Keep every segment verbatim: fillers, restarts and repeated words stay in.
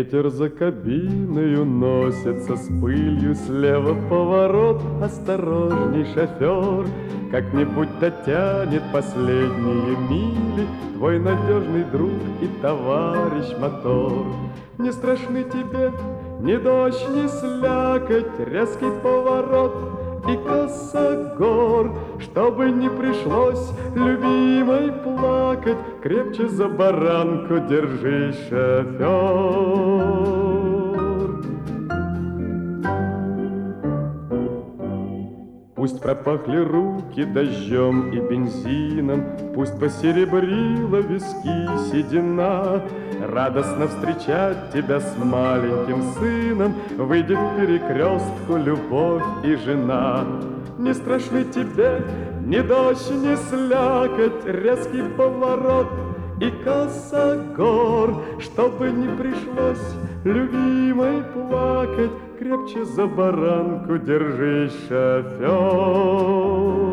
Ветер за кабиной уносится с пылью, слева поворот, осторожней, шофер. Как-нибудь дотянет последние мили твой надежный друг и товарищ мотор. Не страшны тебе ни дождь, ни слякоть, резкий поворот и косогор. Чтобы не пришлось любимой плакать, крепче за баранку держись, шофер. Пусть пропахли руки дождем и бензином, пусть посеребрила виски седина. Радостно встречать тебя с маленьким сыном выйдет к перекрестку любовь и жена. Не страшны тебе ни дождь, ни слякоть, резкий поворот и косогор. Чтобы не пришлось любимой плакать, крепче за баранку держись, шофер.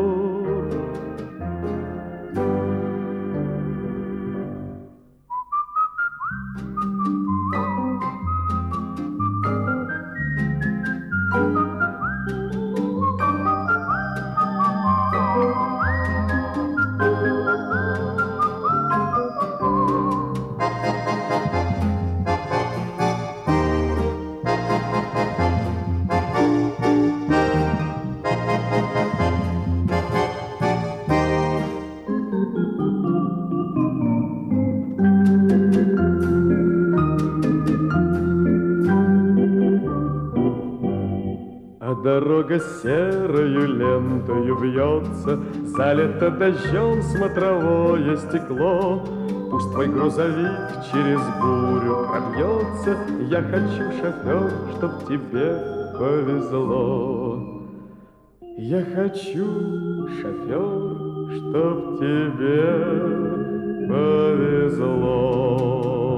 Дорога серою лентою вьется, залито дождем смотровое стекло. Пусть твой грузовик через бурю пробьется, я хочу, шофер, чтоб тебе повезло. Я хочу, шофер, чтоб тебе повезло.